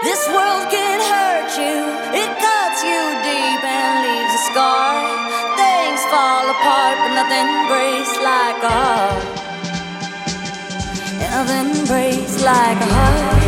This world can hurt you, it cuts you deep and leaves a scar. Things fall apart, but nothing breaks like a heart. Nothing breaks like a heart.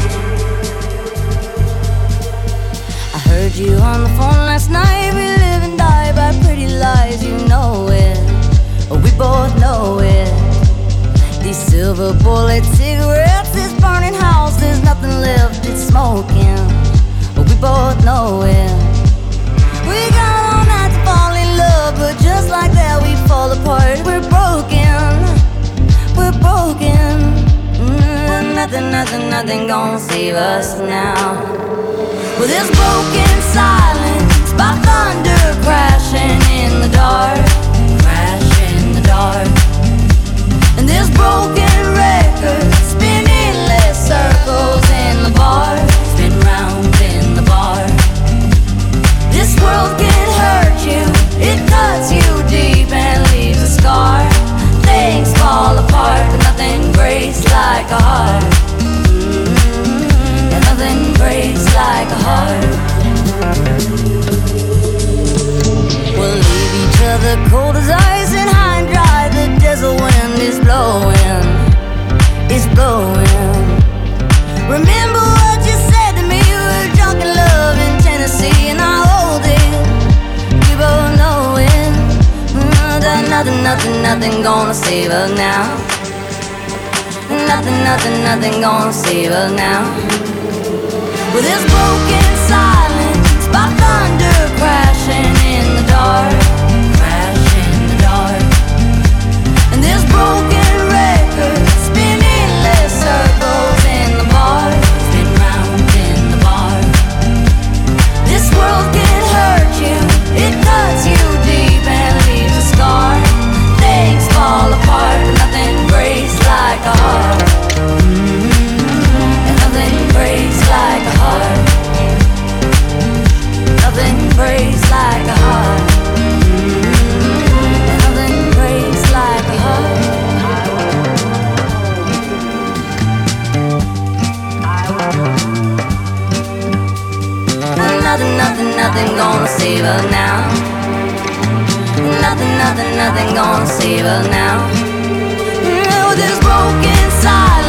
I heard you on the phone last night. We live and die by pretty lies, you know it. We both know it. These silver bullet cigarettes, this burning house, there's nothing left, it's smoking. We both know it. We got all night to fall in love, but just like that we fall apart. We're broken, we're broken. Nothing gonna save us now. Well, there's broken silence by thunder crashing in the dark, crash in the dark. And there's broken records spin endless circles in the bar, spin round in the bar. This world can hurt you, it cuts you deep and leaves a scar. Things fall apart, but nothing breaks like a heart. And nothing breaks like a heart. We'll leave each other cold as ice and high and dry. The desert wind is blowing, it's blowing. Remember what you said to me, we were drunk in love in Tennessee, and I hold it, we both know it. Nothing gonna save us now. Nothing gonna save us now. Well, there's broken silence by thunder crashing in the dark, crash in the dark. And there's broken records spin endless circles in the bar, spin round in the bar. This world can hurt you, it cuts you deep and leaves a scar. Things fall apart, but nothing breaks like a heart. And nothing breaks like a heart. Nothing breaks like a heart. And nothing breaks like a heart. Nothing gonna save us now. Nothing gonna save us now. With this broken silence